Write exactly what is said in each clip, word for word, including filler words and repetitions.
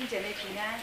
兄姐妹平安。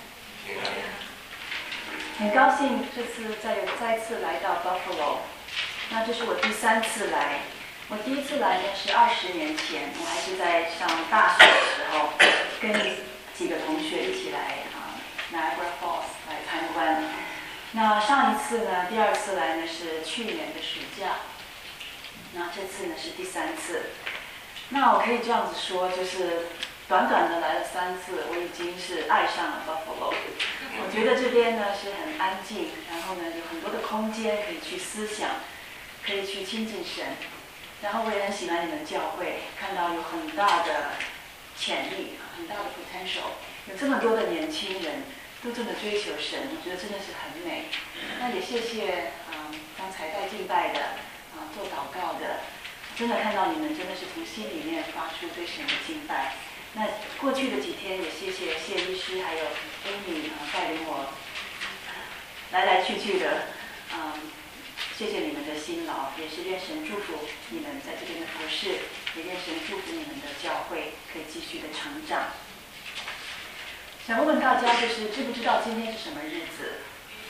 很高兴这次再有再次来到 Buffalo， 那这是我第三次来。我第一次来呢是二十年前，我还是在上大学的时候，跟几个同学一起来啊 Niagara Falls 来参观。那上一次呢，第二次来呢是去年的暑假，那这次呢是第三次。那我可以这样子说，就是短短的来了三次，我已经是爱上了 Buffalo。我觉得这边呢是很安静，然后呢有很多的空间可以去思想，可以去亲近神。然后我也很喜欢你们教会，看到有很大的潜力，很大的 potential， 有这么多的年轻人都这么追求神，我觉得真的是很美。那也谢谢嗯刚才带敬拜的啊、做祷告的，真的看到你们真的是从心里面发出对神的敬拜。那过去的几天也谢谢谢医师还有 Amy 啊带领我来来去去的，嗯。谢谢你们的辛劳，也是愿神祝福你们在这边的服事，也愿神祝福你们的教会可以继续的成长。想问问大家，就是知不知道今天是什么日子？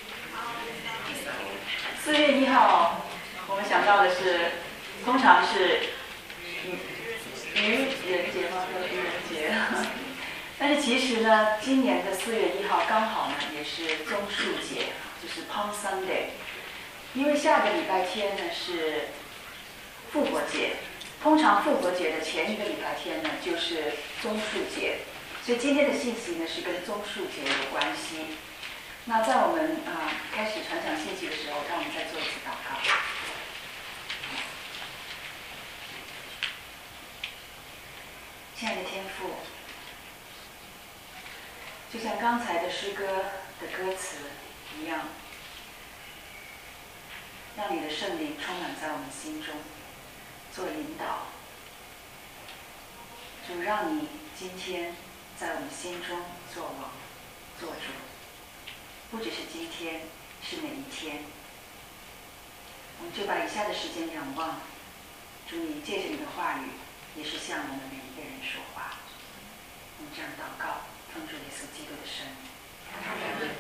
四月一号，我们想到的是，通常是愚愚人节吗？叫愚人节。但是其实呢，今年的四月一号刚好呢，也是棕树节，就是 Palm Sunday。因为下个礼拜天呢是复活节，通常复活节的前一个礼拜天呢就是棕树节，所以今天的信息呢是跟棕树节有关系。那在我们啊、呃、开始传讲信息的时候，让我们再做一次祷告。亲爱的天父，就像刚才的诗歌的歌词一样，让你的圣灵充满在我们心中，做引导。主，让你今天在我们心中做王、做主，不只是今天，是每一天。我们就把以下的时间仰望，主，你借着你的话语，也是向我们每一个人说话。我们这样祷告，奉主耶稣基督的圣名。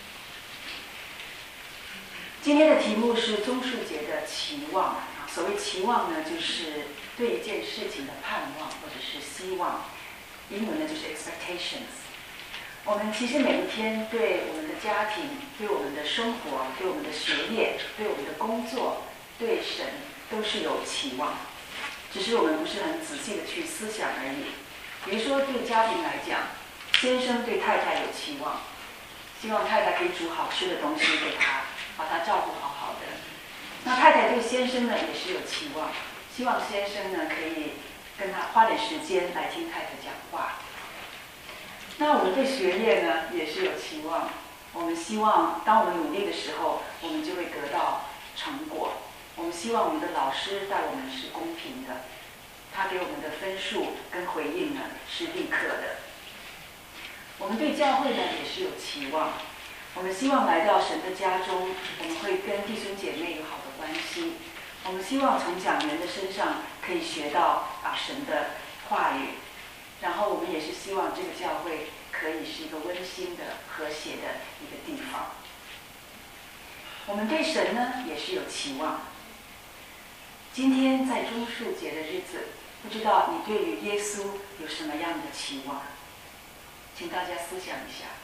今天的题目是棕树节的期望啊。所谓期望呢，就是对一件事情的盼望或者是希望。英文呢就是 expectations。我们其实每一天对我们的家庭、对我们的生活、对我们的学业、对我们的工作、对神都是有期望，只是我们不是很仔细的去思想而已。比如说对家庭来讲，先生对太太有期望，希望太太可以煮好吃的东西给他，把他照顾好好的。那太太对先生呢也是有期望，希望先生呢可以跟他花点时间来听太太讲话。那我们对学业呢也是有期望，我们希望当我们努力的时候，我们就会得到成果。我们希望我们的老师待我们是公平的，他给我们的分数跟回应呢是立刻的。我们对教会呢也是有期望，我们希望来到神的家中，我们会跟弟兄姐妹有好的关系。我们希望从讲员的身上可以学到啊神的话语，然后我们也是希望这个教会可以是一个温馨的、和谐的一个地方。我们对神呢也是有期望。今天在棕树节的日子，不知道你对于耶稣有什么样的期望？请大家思想一下。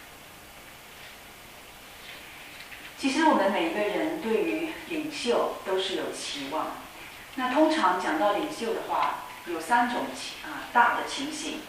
其实我们每一个人对于领袖都是有期望。那通常讲到领袖的话，有三种啊大的情形。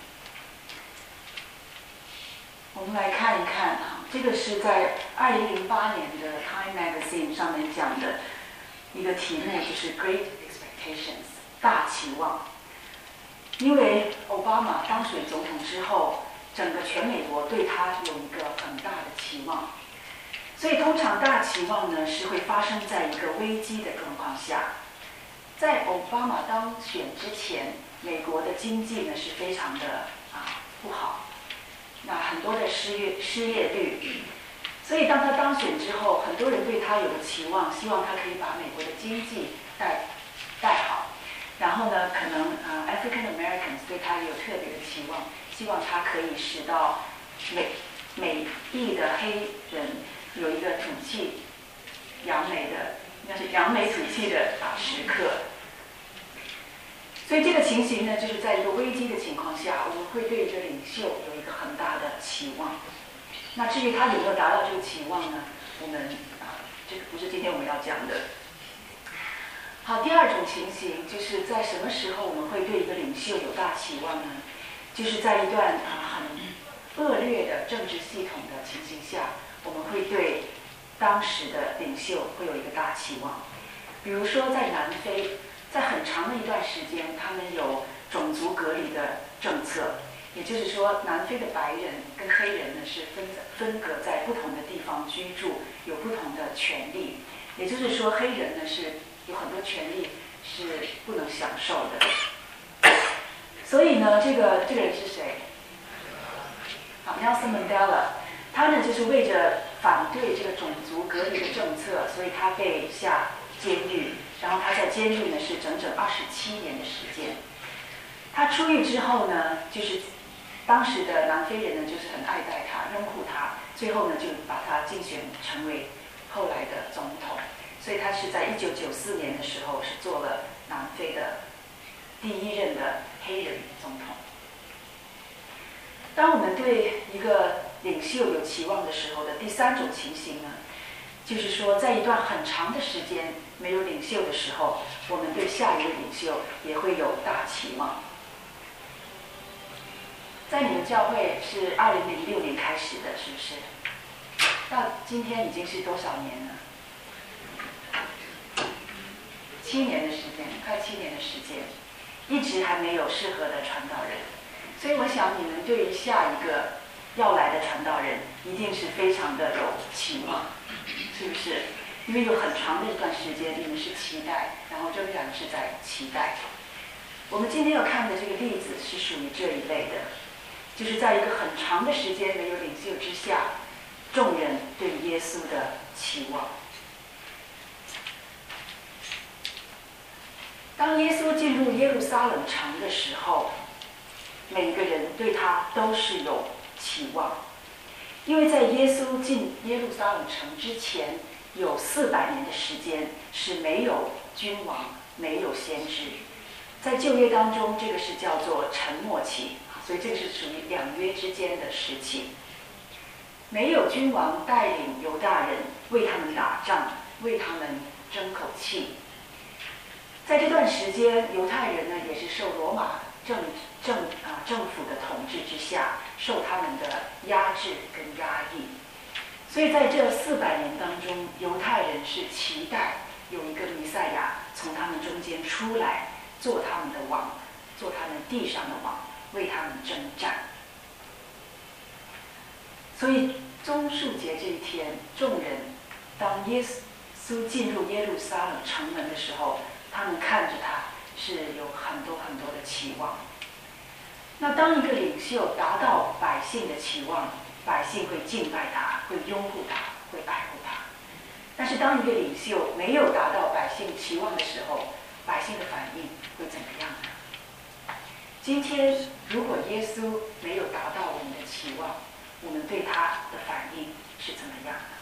我们来看一看啊，这个是在二零零八年的 Time Magazine 上面讲的一个题目，就是 Great Expectations 大期望。因为奥巴马当选总统之后，整个全美国对他有一个很大的期望。所以通常大期望呢是会发生在一个危机的状况下。在奥巴马当选之前，美国的经济呢是非常的啊不好，那很多的失业失业率。所以当他当选之后，很多人对他有了期望，希望他可以把美国的经济带带好。然后呢，可能啊 African Americans 对他也有特别的期望，希望他可以使到美美裔的黑人有一个土气扬眉的，应该是扬眉吐气的啊时刻。所以这个情形呢，就是在一个危机的情况下，我们会对一个领袖有一个很大的期望。那至于他有没有达到这个期望呢？我们啊，这个不是今天我们要讲的。好，第二种情形就是在什么时候我们会对一个领袖有大期望呢？就是在一段啊很恶劣的政治系统的情形下，我们会对当时的领袖会有一个大期望。比如说在南非，在很长的一段时间，他们有种族隔离的政策，也就是说，南非的白人跟黑人呢是分分隔在不同的地方居住，有不同的权利。也就是说，黑人呢是有很多权利是不能享受的。所以呢，这个这个人是谁？好 ，Nelson Mandela， 他呢就是为着反对这个种族隔离的政策，所以他被下监狱。然后他在监狱呢是整整二十七年的时间。他出狱之后呢，就是当时的南非人呢就是很爱戴他，拥护他，最后呢就把他竞选成为后来的总统。所以他是在一九九四年的时候是做了南非的第一任的黑人总统。当我们对一个领袖有期望的时候的第三种情形呢，就是说在一段很长的时间没有领袖的时候，我们对下一个领袖也会有大期望。在你们教会是二零零六年开始的，是不是？到今天已经是多少年了？七年的时间，快七年的时间，一直还没有适合的传道人。所以我想你们对于下一个要来的传道人，一定是非常的有期望，是不是？因为有很长的一段时间你们是期待，然后仍然是在期待。我们今天要看的这个例子是属于这一类的，就是在一个很长的时间没有领袖之下，众人对耶稣的期望。当耶稣进入耶路撒冷城的时候，每个人对他都是有期望，因为在耶稣进耶路撒冷城之前，有四百年的时间是没有君王，没有先知。在旧约当中，这个是叫做沉默期，所以这个是属于两约之间的时期。没有君王带领犹大人为他们打仗，为他们争口气。在这段时间，犹太人呢也是受罗马政政啊政府的统治之下，受他们的压制跟压抑。所以在这四百年当中，犹太人是期待有一个弥赛亚从他们中间出来，做他们的王，做他们地上的王，为他们征战。所以棕树节这一天，众人当耶稣进入耶路撒冷城门的时候，他们看着他是有很多很多的期望。那当一个领袖达到百姓的期望，百姓会敬拜他，会拥护他，会爱护他。但是当一个领袖没有达到百姓期望的时候，百姓的反应会怎么样呢？今天如果耶稣没有达到我们的期望，我们对他的反应是怎么样的？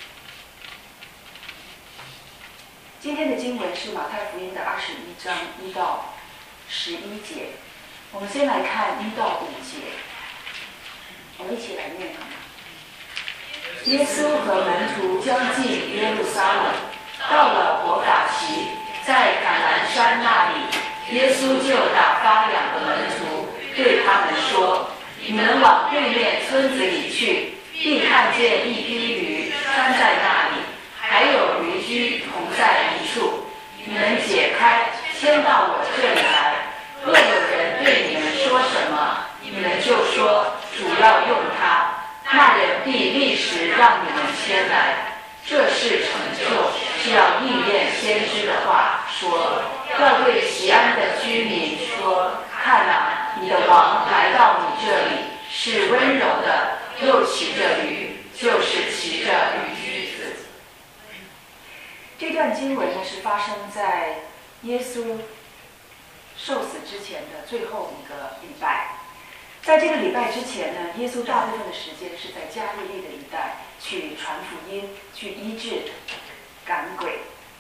今天的经文是马太福音的二十一章一到十一节，我们先来看一到五节，我们一起来念好吗？耶稣和门徒将近耶路撒冷，到了伯法其，在橄榄山那里，耶稣就打发两个门徒，对他们说：“你们往对面村子里去，必看见一批驴拴在那里，还有驴驹同在一处。你们解开，牵到我这里来。若有人对你们说什么，你们就说主要用他，那人必立时让你们牵来。这事成就，是要应验先知的话，说要对西安的居民说：看啊，你的王来到你这里，是温柔的，又骑着驴，就是骑着驴驹子。”这段经文呢是发生在耶稣受死之前的最后一个礼拜。 在这个礼拜之前呢，耶稣大部分的时间是在加利利的一带去传福音、去医治、赶鬼。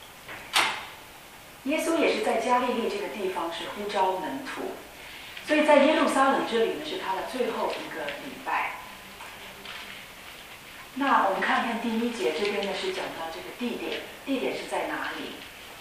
耶稣也是在加利利这个地方是呼召门徒，所以在耶路撒冷这里呢是他的最后一个礼拜。那我们看看第一节这边呢是讲到这个地点，地点是在哪里？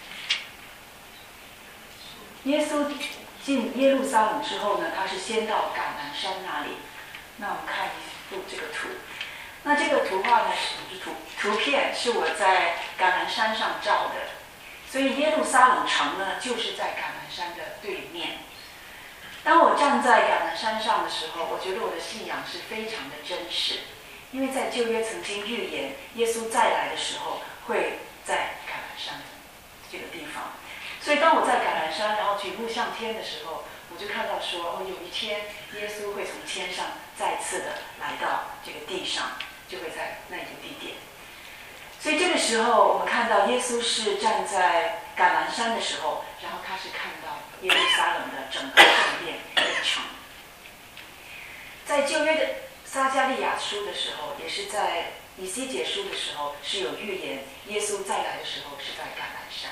耶稣进耶路撒冷之后呢，他是先到橄榄山那里。那我们看一幅这个图，那这个图画呢是图图片是我在橄榄山上照的。所以耶路撒冷城呢，就是在橄榄山的对面。当我站在橄榄山上的时候，我觉得我的信仰是非常的真实，因为在旧约曾经预言耶稣再来的时候会在橄榄山这个地方。所以当我在橄榄山，然后举目向天的时候，我就看到说，哦，有一天耶稣会从天上再次的来到这个地上，就会在那个地点。所以这个时候，我们看到耶稣是站在橄榄山的时候，然后他是看到耶路撒冷的整个圣殿变成。在旧约的撒迦利亚书的时候，也是在以西结书的时候，是有预言耶稣再来的时候是在橄榄山。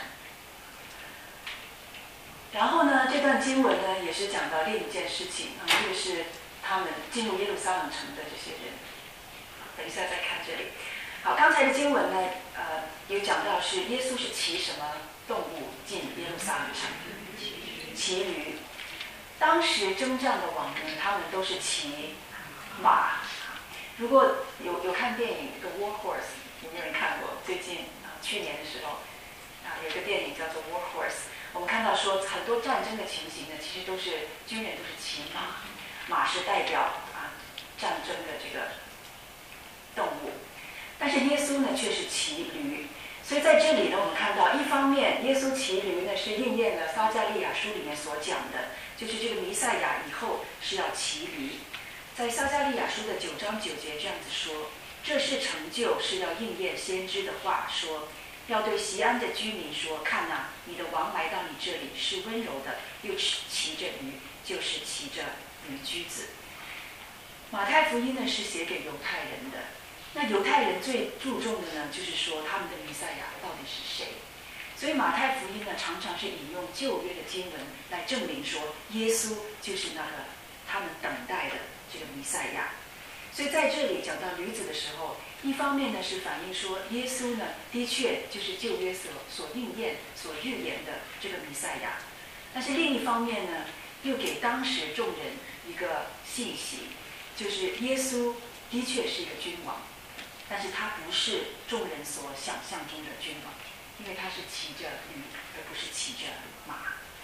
然后呢，这段经文呢也是讲到另一件事情啊，这个是他们进入耶路撒冷城的这些人。等一下再看这里。好，刚才的经文呢，呃，有讲到是耶稣是骑什么动物进耶路撒冷城？骑驴。当时征战的王呢，他们都是骑马。如果有有看电影《The War Horse》，有没有人看过？最近啊、呃，去年的时候啊，有一个电影叫做《War Horse》，我们看到说很多战争的情形呢，其实都是军人都是骑马，马是代表啊战争的这个动物。但是耶稣呢却是骑驴，所以在这里呢，我们看到一方面耶稣骑驴呢是应验了撒迦利亚书里面所讲的，就是这个弥赛亚以后是要骑驴。在撒迦利亚书的九章九节这样子说，这是成就，是要应验先知的话，说要对锡安的居民说，看哪、啊，你的王来到你这里是温柔的，又骑着驴，就是骑着驴驹子。马太福音呢是写给犹太人的。那犹太人最注重的呢，就是说他们的弥赛亚到底是谁。所以马太福音呢，常常是引用旧约的经文来证明说，耶稣就是那个他们等待的这个弥赛亚。所以在这里讲到驴子的时候，一方面呢是反映说，耶稣呢的确就是旧约所所应验、所预言的这个弥赛亚。但是另一方面呢，又给当时众人一个信息，就是耶稣的确是一个君王。但是他不是众人所想象中的君王，因为他是骑着驴，而不是骑着马。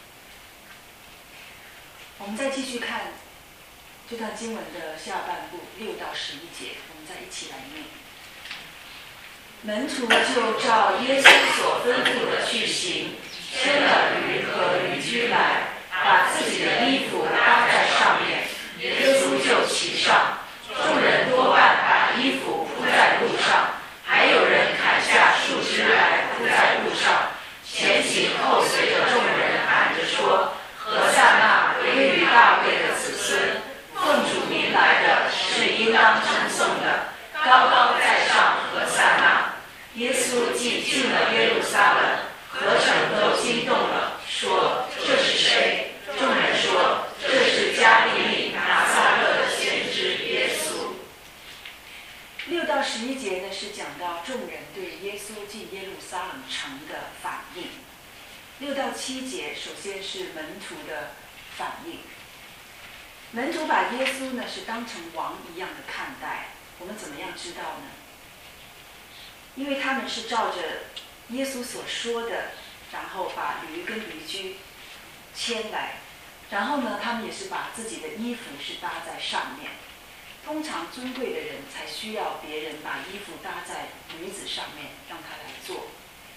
我们再继续看这段经文的下半部六到十一节，我们再一起来念。门徒就照耶稣所吩咐的去行，牵了驴和驴驹来，把自己的衣服搭在上面，耶稣就骑上。众人多半把衣服铺在路上，还有人砍下树枝来铺在路上，前行后随着众人喊着说：“何塞那归于大卫的子孙，奉主名来的是应当称颂的，高高在上，何塞那。”耶稣既进了耶路撒冷，何城都惊动了，说：“这是谁？”众人说：“这是加利利拿撒勒的先知耶稣。”六到十一节呢是讲到众人对耶稣进耶路撒冷城的反应。六到七节首先是门徒的反应。门徒把耶稣呢是当成王一样的看待，我们怎么样知道呢？因为他们是照着耶稣所说的，然后把驴跟驴驹牵来，然后呢，他们也是把自己的衣服是搭在上面。通常尊贵的人才需要别人把衣服搭在驴子上面，让他来做。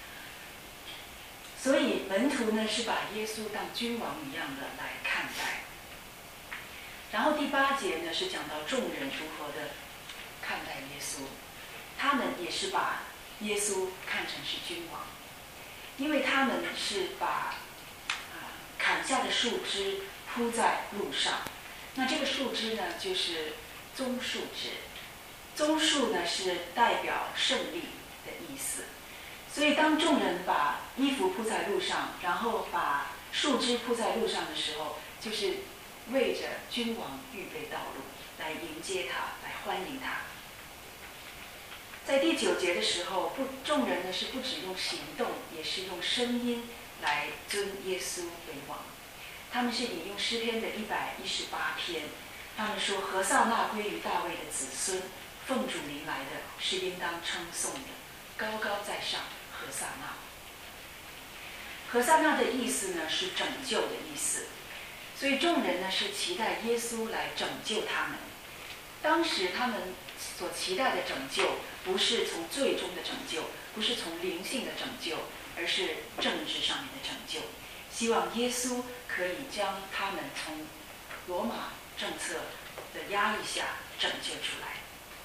所以门徒呢是把耶稣当君王一样的来看待。然后第八节呢是讲到众人如何的看待耶稣，他们也是把耶稣看成是君王，因为他们是把、呃、砍下的树枝铺在路上， 那这个树枝呢，就是棕树枝。棕树呢是代表胜利的意思。所以当众人把衣服铺在路上，然后把树枝铺在路上的时候，就是为着君王预备道路，来迎接他，来欢迎他。在第九节的时候，不，众人呢是不只用行动，也是用声音来尊耶稣为王。他们是引用诗篇的一百一十八篇，他们说：“何塞那归于大卫的子孙，奉主名来的，是应当称颂的，高高在上，何塞那。”何塞那的意思呢是拯救的意思，所以众人呢是期待耶稣来拯救他们。当时他们所期待的拯救，不是从最终的拯救，不是从灵性的拯救，而是政治上面的拯救。希望耶稣可以将他们从罗马政策的压力下拯救出来。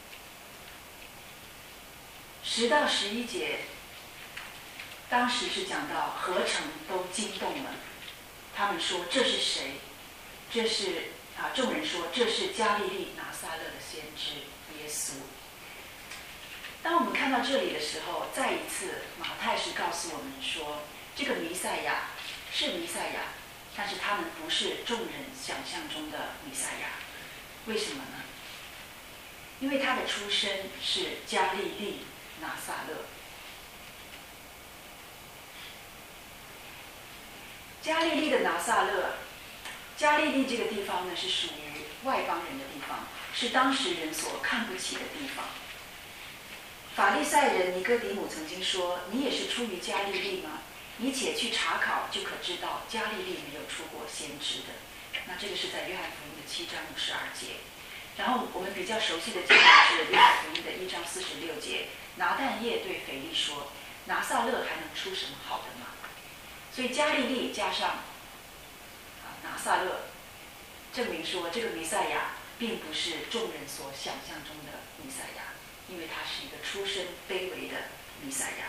十到十一节，当时是讲到合城都惊动了，他们说这是谁？这是啊，众人说这是加利利拿撒勒的先知耶稣。当我们看到这里的时候，再一次马太是告诉我们说，这个弥赛亚是弥赛亚，但是他们不是众人想象中的弥赛亚。为什么呢？因为他的出身是加利利拿撒勒。加利利的拿撒勒，加利利这个地方呢是属于外邦人的地方，是当时人所看不起的地方。法利赛人尼哥底母曾经说：“你也是出于加利利吗？你且去查考，就可知道加利利没有出过先知的。”那这个是在约翰福音的七章五十二节。然后我们比较熟悉的经文是约翰福音的一章四十六节，拿但业对腓力说：“拿撒勒还能出什么好的吗？”所以加利利加上啊拿撒勒，证明说这个弥赛亚并不是众人所想象中的弥赛亚，因为他是一个出身卑微的弥赛亚。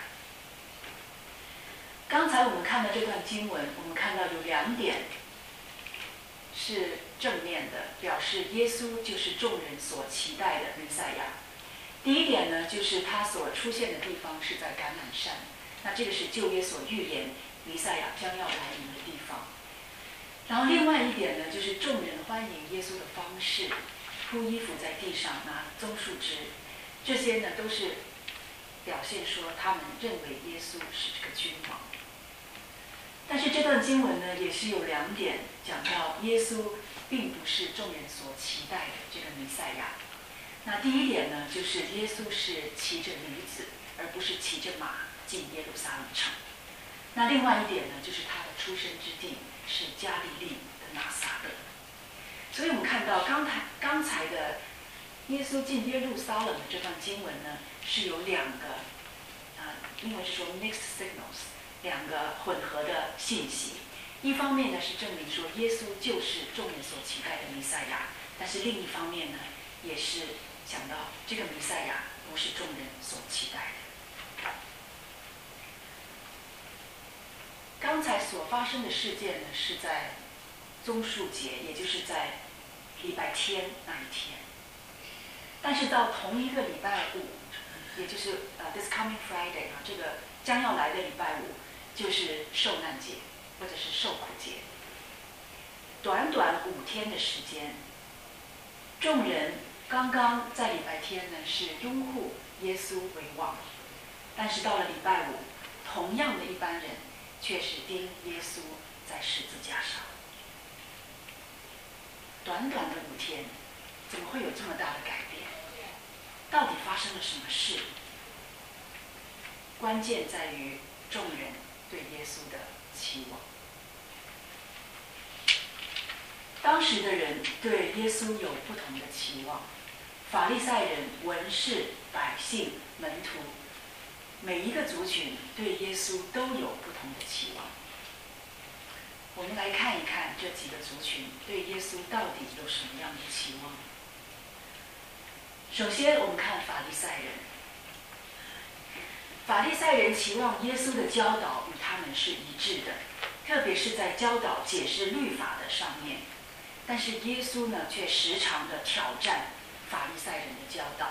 刚才我们看的这段经文，我们看到有两点是正面的，表示耶稣就是众人所期待的弥赛亚。第一点呢，就是他所出现的地方是在橄榄山，那这个是旧约所预言弥赛亚将要来临的地方。然后另外一点呢，就是众人欢迎耶稣的方式，铺衣服在地上，拿棕树枝，这些呢都是表现说他们认为耶稣是这个君王。但是这段经文呢，也是有两点讲到耶稣并不是众人所期待的这个弥赛亚。那第一点呢，就是耶稣是骑着驴子，而不是骑着马进耶路撒冷城。那另外一点呢，就是他的出生之地是加利利的拿撒勒。所以我们看到刚才刚才的耶稣进耶路撒冷的这段经文呢，是有两个，啊，英文是说 mixed signals， 两个混合的信息。一方面呢是证明说耶稣就是众人所期待的弥赛亚，但是另一方面呢，也是想到这个弥赛亚不是众人所期待的。刚才所发生的事件呢，是在棕树节，也就是在礼拜天那一天。但是到同一个礼拜五，也就是呃 this coming Friday 啊，这个将要来的礼拜五，就是受难节或者是受苦节。短短五天的时间，众人刚刚在礼拜天呢是拥护耶稣为王，但是到了礼拜五，同样的一般人却是钉耶稣在十字架上。短短的五天，怎么会有这么大的改变？到底发生了什么事？关键在于众人对耶稣的期望。当时的人对耶稣有不同的期望，法利赛人、文士、百姓、门徒，每一个族群对耶稣都有不同的期望。我们来看一看这几个族群对耶稣到底有什么样的期望。首先，我们看法利赛人。法利赛人期望耶稣的教导与他们是一致的，特别是在教导解释律法的上面。 但是耶稣呢，却时常的挑战法利赛人的教导。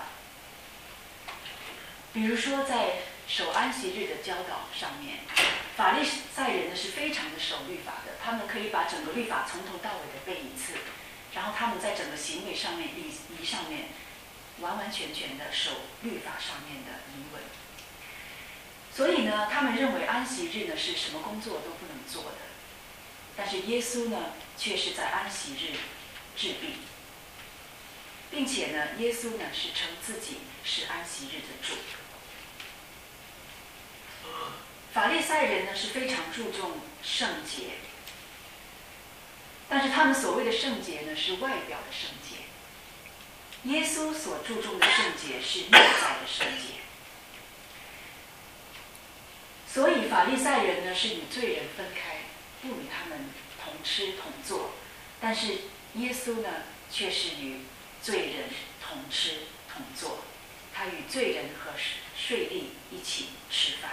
比如说，在守安息日的教导上面，法利赛人呢是非常的守律法的，他们可以把整个律法从头到尾的背一次，然后他们在整个行为上面、礼仪上面，完完全全的守律法上面的仪文。所以呢，他们认为安息日呢是什么工作都不能做的。但是耶稣呢，却是在安息日治病，并且呢，耶稣呢是称自己是安息日的主。法利赛人呢是非常注重圣洁，但是他们所谓的圣洁呢是外表的圣洁。耶稣所注重的圣洁是内在的圣洁。所以法利赛人呢是与罪人分开，不与他们同吃同坐，但是耶稣呢却是与罪人同吃同坐，他与罪人和税吏一起吃饭。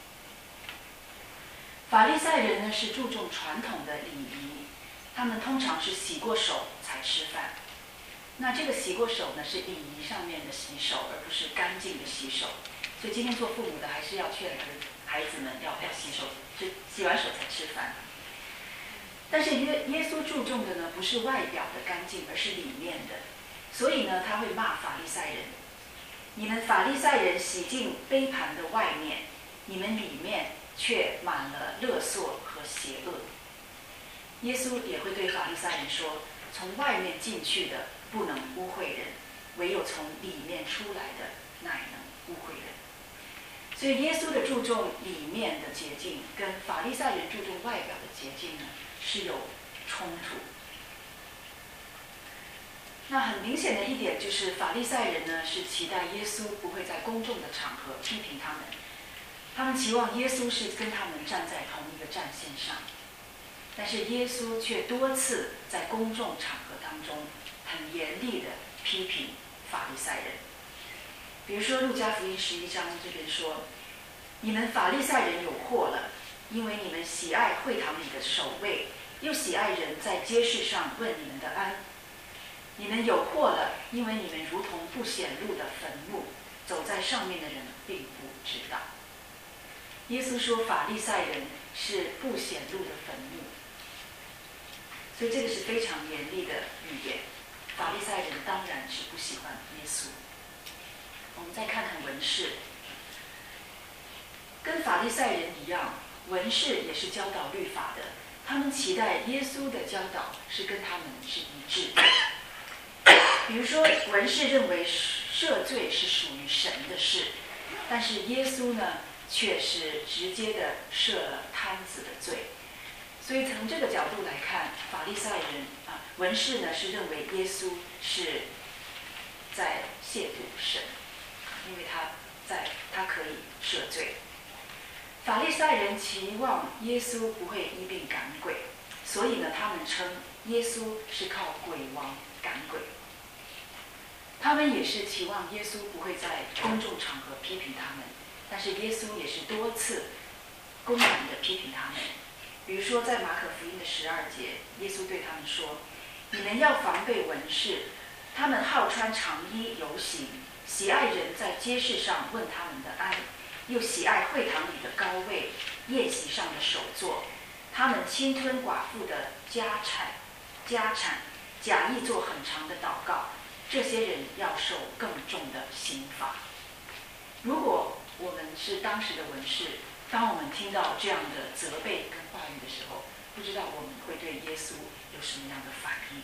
法利赛人呢是注重传统的礼仪，他们通常是洗过手才吃饭。那这个洗过手呢是礼仪上面的洗手，而不是干净的洗手。所以今天做父母的还是要劝孩子们要要洗手，就洗完手才吃饭。但是耶耶稣注重的呢不是外表的干净，而是里面的。所以呢他会骂法利赛人：你们法利赛人洗净杯盘的外面，你们里面却满了勒索和邪恶。耶稣也会对法利赛人说：从外面进去的不能污秽人，唯有从里面出来的乃能污秽人。所以耶稣的注重里面的洁净，跟法利赛人注重外表的洁净呢是有冲突。那很明显的一点就是，法利赛人呢是期待耶稣不会在公众的场合批评他们，他们期望耶稣是跟他们站在同一个战线上。但是耶稣却多次在公众场合当中很严厉的批评法利赛人。比如说路加福音十一章这边说：你们法利赛人有祸了，因为你们喜爱会堂里的守卫，又喜爱人在街市上问你们的安。你们有祸了，因为你们如同不显露的坟墓，走在上面的人并不知道。耶稣说法利赛人是不显露的坟墓，所以这个是非常严厉的语言。法利赛人当然是不喜欢耶稣。我们再看看文士，跟法利赛人一样，文士也是教导律法的，他们期待耶稣的教导是跟他们是一致的。比如说，文士认为赦罪是属于神的事，但是耶稣呢，却是直接的赦了摊子的罪。所以从这个角度来看，法利赛人啊，文士呢是认为耶稣是在亵渎神，因为他在他可以赦罪。法利赛人期望耶稣不会医病赶鬼，所以呢，他们称耶稣是靠鬼王赶鬼。他们也是期望耶稣不会在公众场合批评他们，但是耶稣也是多次公然的批评他们。比如说在马可福音的十二节，耶稣对他们说：你们要防备文士，他们好穿长衣游行，喜爱人在街市上问他们的安，又喜爱会堂里的高位，宴席上的首座。他们侵吞寡妇的家产，家产假意做很长的祷告。这些人要受更重的刑罚。如果我们是当时的文士，当我们听到这样的责备跟话语的时候，不知道我们会对耶稣有什么样的反应。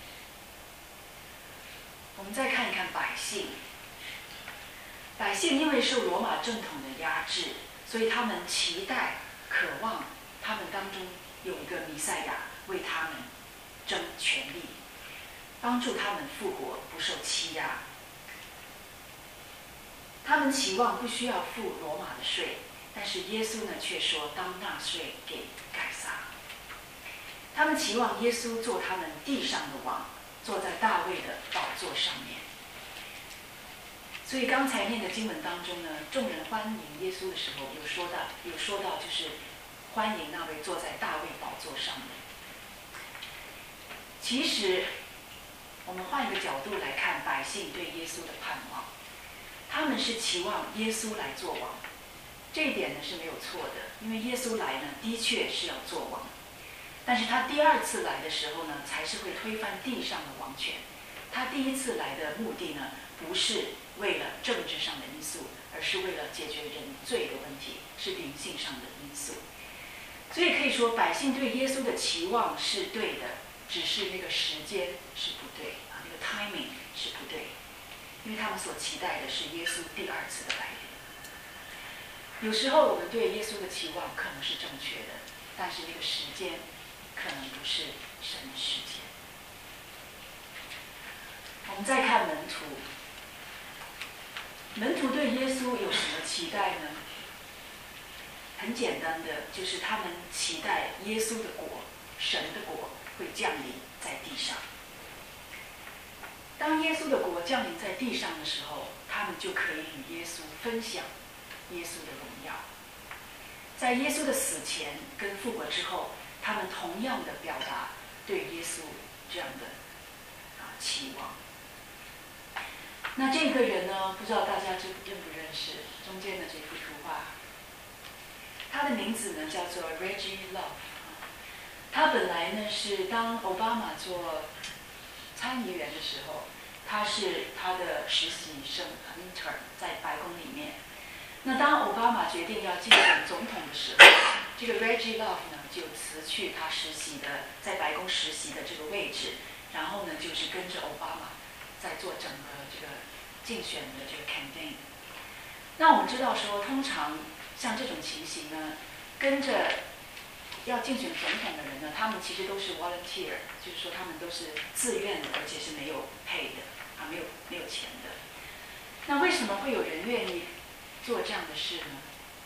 我们再看一看百姓，百姓因为受罗马正统的压制，所以他们期待、渴望他们当中有一个弥赛亚为他们争权力，帮助他们复活，不受欺压。他们期望不需要付罗马的税，但是耶稣呢却说当纳税给该撒。他们期望耶稣做他们地上的王，坐在大卫的宝座上面。所以刚才念的经文当中呢，众人欢迎耶稣的时候，有说到，有说到就是欢迎那位坐在大卫宝座上面。 其实，我们换一个角度来看百姓对耶稣的盼望，他们是期望耶稣来做王，这一点呢是没有错的，因为耶稣来呢的确是要做王，但是他第二次来的时候呢，才是会推翻地上的王权。他第一次来的目的呢，不是为了政治上的因素，而是为了解决人罪的问题，是灵性上的因素。所以可以说，百姓对耶稣的期望是对的，只是那个时间是不对啊，那个 timing 是不对，因为他们所期待的是耶稣第二次的来临。有时候我们对耶稣的期望可能是正确的，但是那个时间可能不是神的时间。我们再看门徒，门徒对耶稣有什么期待呢？很简单的，就是他们期待耶稣的国，神的国会降临在地上。当耶稣的国降临在地上的时候，他们就可以与耶稣分享耶稣的荣耀。在耶稣的死前跟复活之后，他们同样的表达对耶稣这样的啊期望。那这个人呢，不知道大家认不认识中间的这幅图画？他的名字呢叫做 Reggie Love。他本来呢是当奥巴马做参议员的时候，他是他的实习生 intern 在白宫里面。那当奥巴马决定要竞选总统的时候，这个 Reggie Love 呢就辞去他实习的在白宫实习的这个位置，然后呢就是跟着奥巴马在做整个这个竞选的这个 campaign。那我们知道说，通常像这种情形呢，跟着要竞选总统的人呢，他们其实都是 volunteer， 就是说他们都是自愿的，而且是没有 pay 的啊，没有没有钱的。那为什么会有人愿意做这样的事呢？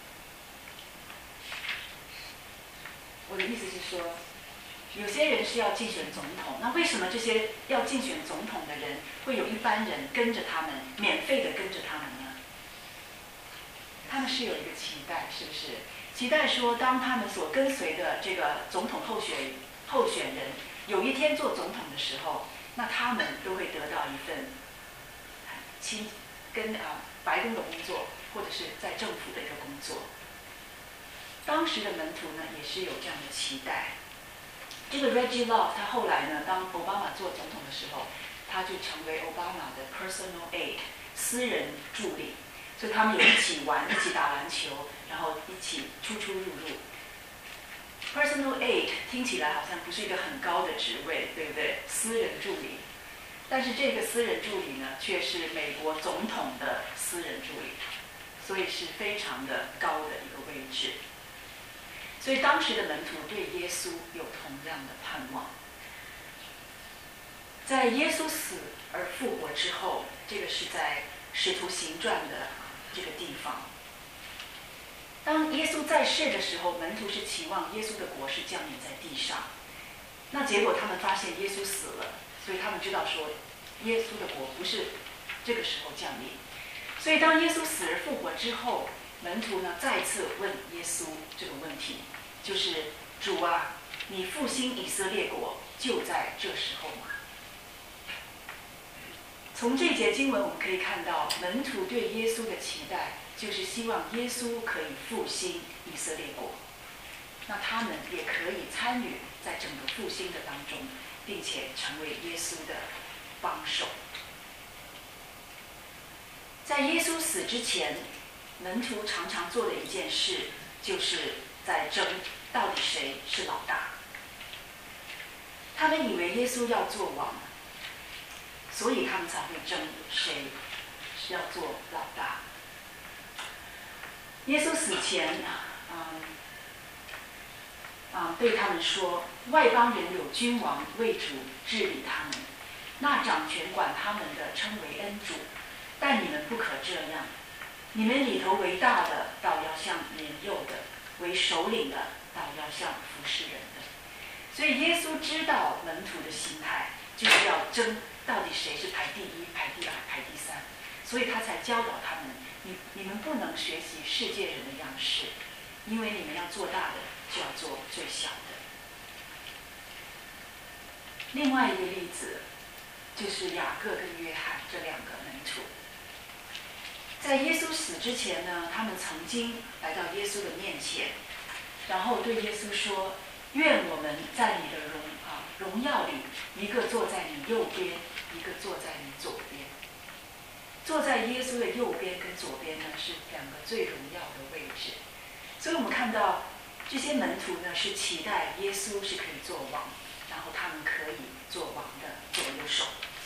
我的意思是说，有些人是要竞选总统，那为什么这些要竞选总统的人会有一班人跟着他们，免费的跟着他们呢？他们是有一个期待，是不是？期待说，当他们所跟随的这个总统候选候选人有一天做总统的时候，那他们都会得到一份亲跟啊白宫的工作，或者是在政府的一个工作。当时的门徒呢，也是有这样的期待。这个 Reggie Love 他后来呢，当奥巴马做总统的时候，他就成为奥巴马的 personal aide 私人助理。所以他们有一起玩，一起打篮球，然后一起出出入入。Personal aide 听起来好像不是一个很高的职位，对不对？私人助理，但是这个私人助理呢，却是美国总统的私人助理，所以是非常的高的一个位置。所以当时的门徒对耶稣有同样的盼望。在耶稣死而复活之后，这个是在使徒行传的这个地方。当耶稣在世的时候，门徒是期望耶稣的国是降临在地上。那结果他们发现耶稣死了，所以他们知道说，耶稣的国不是这个时候降临。所以当耶稣死而复活之后，门徒呢再次问耶稣这个问题，就是主啊，你复兴以色列国就在这时候吗？从这节经文我们可以看到，门徒对耶稣的期待就是希望耶稣可以复兴以色列国，那他们也可以参与在整个复兴的当中，并且成为耶稣的帮手。在耶稣死之前，门徒常常做的一件事，就是在争到底谁是老大。他们以为耶稣要做王，所以他们才会争谁是要做老大。耶稣死前，嗯，嗯，对他们说，外邦人有君王为主治理他们，那掌权管他们的称为恩主，但你们不可这样。你们里头为大的，倒要像年幼的；为首领的，倒要像服侍人的。所以耶稣知道门徒的心态，就是要争到底谁是排第一、排第二、排第三，所以他才教导他们：你你们不能学习世界人的样式，因为你们要做大的，就要做最小的。 另外一个例子就是雅各跟约翰这两个门徒。在耶稣死之前呢，他们曾经来到耶稣的面前，然后对耶稣说：“愿我们在你的荣啊荣耀里，一个坐在你右边，一个坐在你左边。”坐在耶稣的右边跟左边呢，是两个最荣耀的位置。所以我们看到这些门徒呢，是期待耶稣是可以做王，然后他们可以做王的左右手。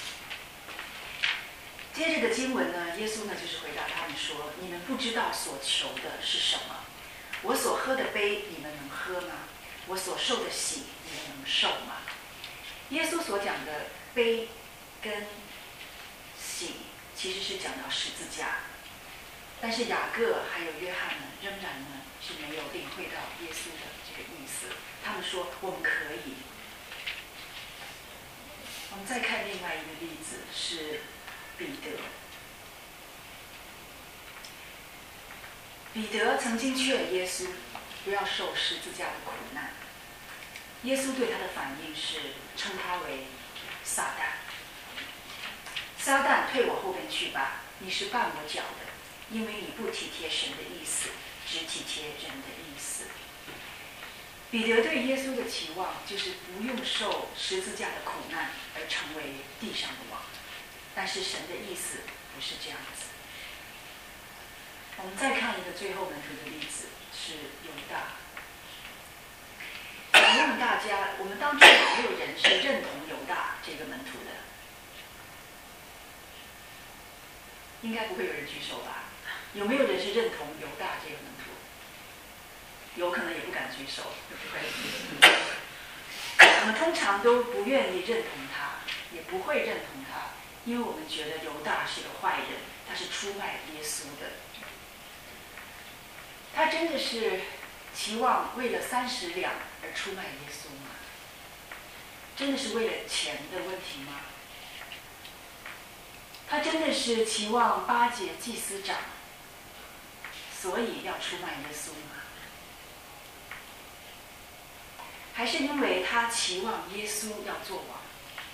接着的经文呢，耶稣呢就是回答他们说：“你们不知道所求的是什么。我所喝的杯，你们能喝吗？我所受的洗，你们能受吗？”耶稣所讲的杯跟洗，其实是讲到十字架。但是雅各还有约翰呢，仍然呢是没有领会到耶稣的这个意思。他们说：“我们可以。”我们再看另外一个例子是彼得。彼得曾经劝耶稣不要受十字架的苦难，耶稣对他的反应是称他为撒旦。撒旦，退我后边去吧，你是绊我脚的，因为你不体贴神的意思，只体贴人的意思。彼得对耶稣的期望就是不用受十字架的苦难而成为地上的王，但是神的意思不是这样子。我们再看一个最后门徒的例子，是犹大。我问大家，我们当中有没有人是认同犹大这个门徒的？应该不会有人举手吧？有没有人是认同犹大这个门徒？有可能也不敢举手，对不对？我们通常都不愿意认同他，也不会认同他，因为我们觉得犹大是个坏人，他是出卖耶稣的。他真的是期望为了三十两而出卖耶稣吗？真的是为了钱的问题吗？他真的是期望巴结祭司长，所以要出卖耶稣吗？还是因为他期望耶稣要做王？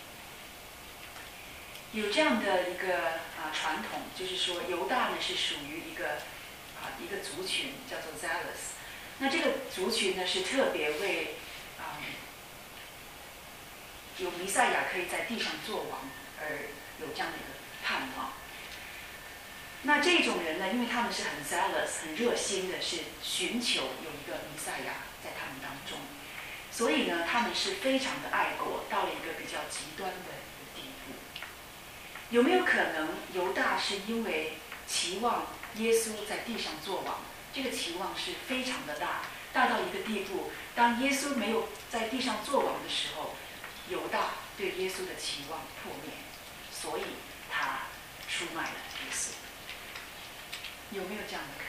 有这样的一个啊传统，就是说犹大呢是属于一个啊一个族群，叫做 Zealous。那这个族群呢是特别为啊有弥赛亚可以在地上做王而有这样的一个盼望。那这种人呢，因为他们是很 zealous 很热心的，是寻求有一个弥赛亚在他们当中，所以呢他们是非常的爱国，到了一个比较极端的地步。有没有可能犹大是因为期望耶稣在地上做王，这个期望是非常的大，大到一个地步，当耶稣没有在地上做王的时候，犹大对耶稣的期望破灭，所以他出卖了耶稣。有没有这样的可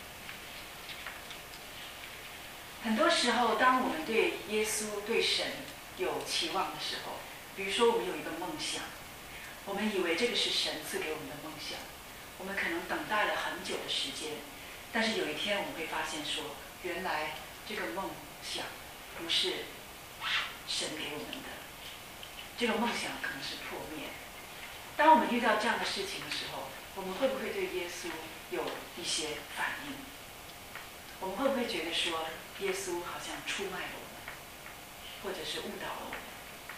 能？很多时候，当我们对耶稣、对神有期望的时候，比如说我们有一个梦想，我们以为这个是神赐给我们的梦想，我们可能等待了很久的时间，但是有一天我们会发现说，原来这个梦想不是神给我们的，这个梦想可能是破灭。当我们遇到这样的事情的时候，我们会不会对耶稣有一些反应？我们会不会觉得说，耶稣好像出卖了我们，或者是误导了我们？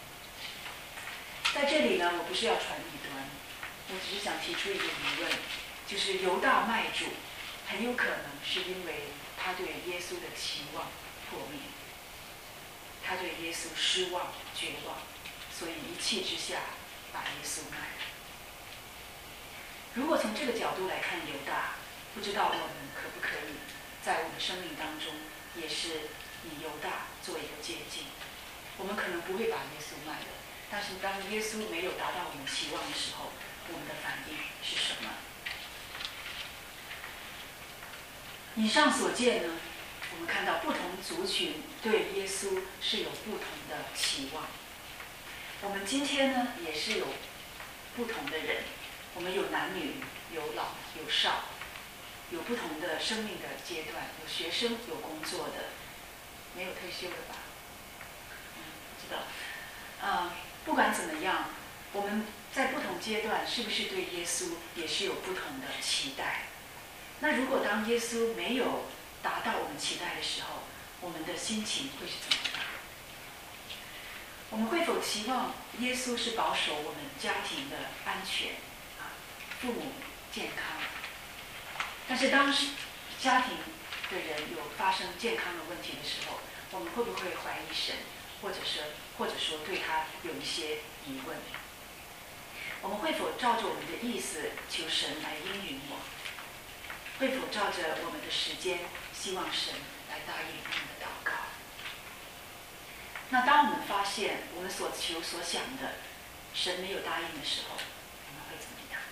在这里呢，我不是要传异端，我只是想提出一个疑问，就是犹大卖主，很有可能是因为他对耶稣的期望破灭，他对耶稣失望、绝望，所以一气之下把耶稣卖了。如果从这个角度来看犹大，不知道我们可不可以在我们生命当中也是以犹大做一个借鉴。我们可能不会把耶稣卖了，但是当耶稣没有达到我们期望的时候，我们的反应是什么？以上所见呢，我们看到不同族群对耶稣是有不同的期望。我们今天呢，也是有不同的人，我们有男女，有老有少，有不同的生命的阶段，有学生，有工作的，没有退休的吧？嗯，不知道。 呃，不管怎么样，我们在不同阶段是不是对耶稣也是有不同的期待？那如果当耶稣没有达到我们期待的时候，我们的心情会是怎么样？我们会否期望耶稣是保守我们家庭的安全啊，父母健康？但是当家庭的人有发生健康的问题的时候，我们会不会怀疑神，或者说或者说对他有一些疑问？我们会否照着我们的意思求神来应允我？会否照着我们的时间，希望神来答应我们的祷告？那当我们发现我们所求所想的神没有答应的时候，我们会怎么样？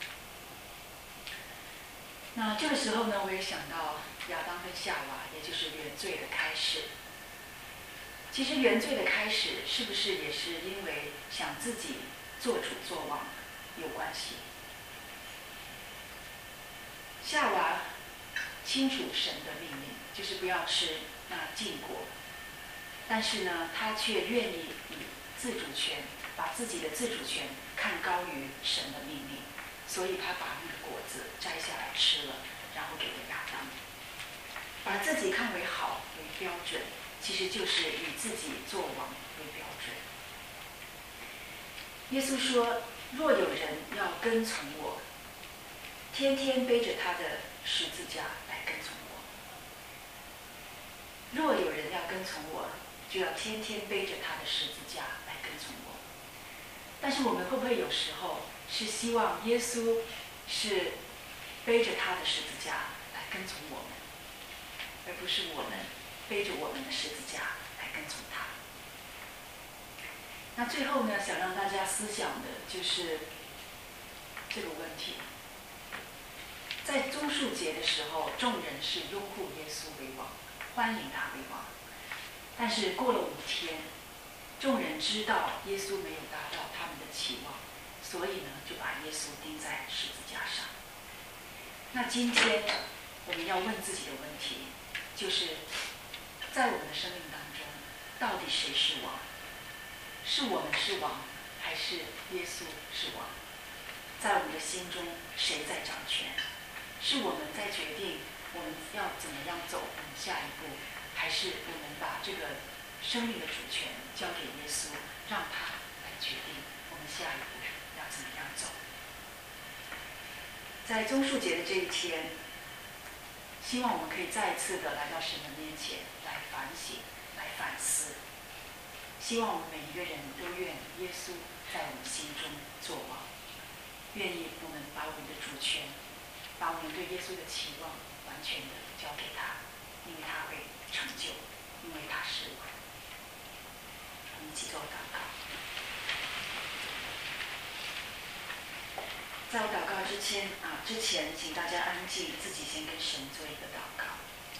那这个时候呢，我也想到亚当跟夏娃，也就是原罪的开始。其实原罪的开始是不是也是因为想自己做主做王有关系？夏娃清楚神的命令，就是不要吃那禁果，但是呢，他却愿意以自主权，把自己的自主权看高于神的命令，所以他把那个果子摘下来吃了，然后给了亚当。把自己看为好为标准，其实就是以自己做王为标准。耶稣说：“若有人要跟从我，天天背着他的十字架来跟从我。若有人要跟从我，就要天天背着他的十字架来跟从我。”但是我们会不会有时候是希望耶稣是背着他的十字架来跟从我们，而不是我们背着我们的十字架来跟从他？那最后呢，想让大家思想的就是这个问题。在棕树节的时候，众人是拥护耶稣为王，欢迎他为王。但是过了五天，众人知道耶稣没有达到他们的期望，所以呢，就把耶稣钉在十字架上。那今天我们要问自己的问题，就是在我们的生命当中，到底谁是王？是我们是王，还是耶稣是王？在我们的心中，谁在掌权？是我们在决定我们要怎么样走我们下一步，还是我们把这个生命的主权交给耶稣，让他来决定我们下一步要怎么样走？在棕树节的这一天，希望我们可以再一次的来到神的面前，来反省，来反思。希望我们每一个人都愿耶稣在我们心中作王，愿意我们把我们的主权，把我们对耶稣的期望完全的交给他，因为他会成就，因为他是王。我们一起做祷告。在我祷告之前啊，之前请大家安静，自己先跟神做一个祷告。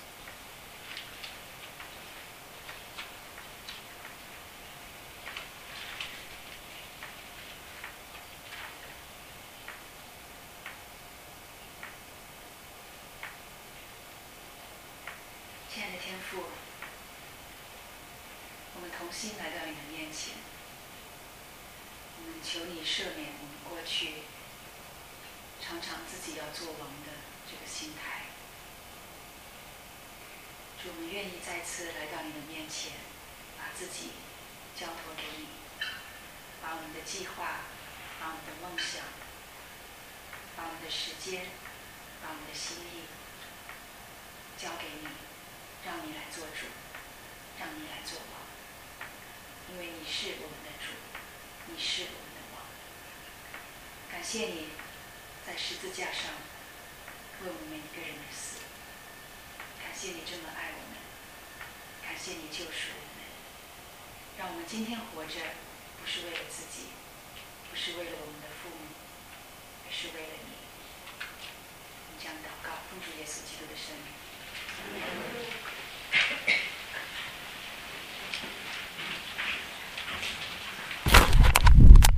亲爱的天父，我们同心来到你的面前，我们求你赦免我们过去常常自己要做王的这个心态。主，我们愿意再次来到你的面前，把自己交托给你，把我们的计划，把我们的梦想，把我们的时间，把我们的心意交给你，让你来做主，让你来做王，因为你是我们的主，你是我们的王。感谢你在十字架上为我们每一个人而死，感谢你这么爱我们，感谢你救赎我们，让我们今天活着不是为了自己，不是为了我们的父母，而是为了你。我们这样祷告，奉主耶稣基督的圣名。